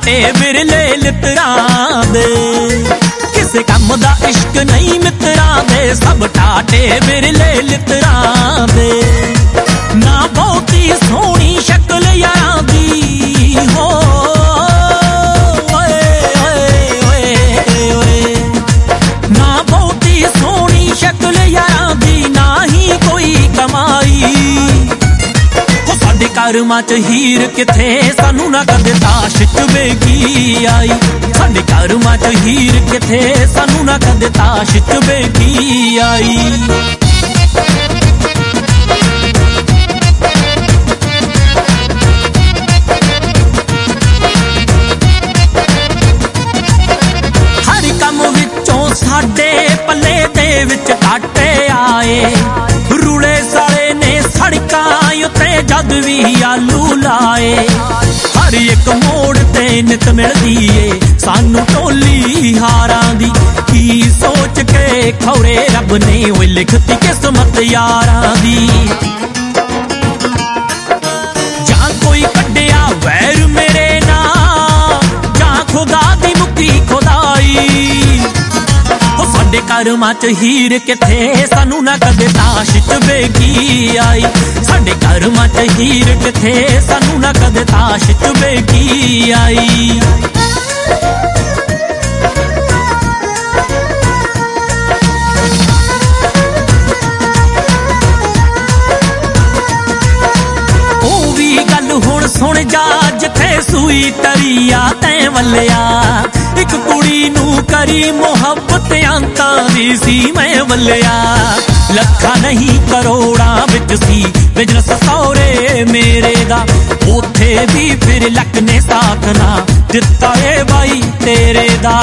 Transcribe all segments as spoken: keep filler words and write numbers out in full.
टाटे बिरले लितरां दे। किसे कम दा इश्क नहीं मित्रां दे, सब टाटे बिरले लितरां दे। ना बहुती सोहनी शक्ल यारां दी हो, ओए ओए ओए ओए। ना बहुती सोहनी शक्ल यारां दी, ना ही कोई कमाई। साडे करमां च हीर किथे, सानू ना कदे ताश च बेगी आई। साडे करमां च हीर किथे, सानू ना कदे ताश च बेगी आई। हर कम विचों साडे पल्ले दे विच घाटे आए। रुले साले ने सड़कां उत्ते जद भी आलू लाए। हर एक मोड़ ते नित मिलदी ए सानू टोली हारां दी। की सोच के खौरे रब ने ओए लिखती किस्मत यारां दी। जां कोई कड्डिया वैर मेरे नाल, जां खुदा दी मुक्की खुदाई। साडे करमां च हीर किथे, सानू ना कदे ताश च बेगी आई। साडे करमां च हीर किथे, सानू ना कदे ताश च बेगी आई। ओ वी गल हुण सुन जा, जिथे सूई तरिया तैं वल्लिया। एक कुड़ी नू करी मुहब्बत अंतां दी सी मैं वल्लिया। लखा नहीं करोड़ां विच सी बिजनस सौरे मेरे दा। उथे भी फिर लक ने साथ ना दिता ए बाई तेरे दा।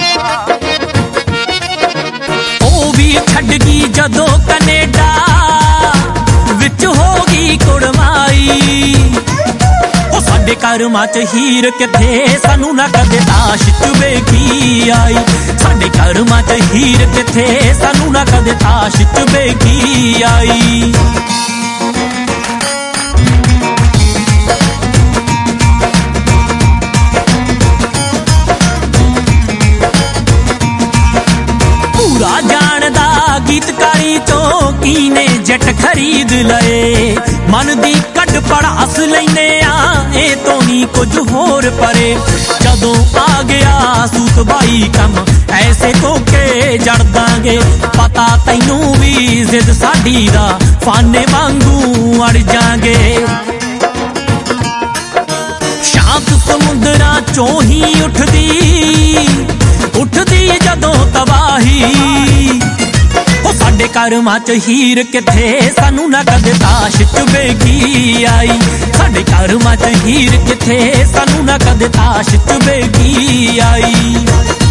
ओ भी छड्ड गई जदों कनेडा, विच होगी कुड़माई। साडे करमां च हीर किथे, सानू ना कदे ताश च बेगी आई। साडे करमां च हीर किथे, सानू ना कदे ताश च बेगी आई। पूरा जानदा गीतकारी चौकी ने जट खरीद लए। मन दी कड पड़ास लैने आ, ए तो नी कुछ होर परे। जदों आ गया सूत बाई कम, ऐसे कोके जड़ दांगे। पता तैनू भी जिद साडी दा, फाने वांगू अड़ जांगे। शांत समुंदरां चों ही उठदी उठदी जदों तबाही। साडे करमां च हीर किथे, सानू ना कदे ताश च बेगी आई। साडे करमां च हीर किथे, सानू ना कदे ताश च बेगी आई।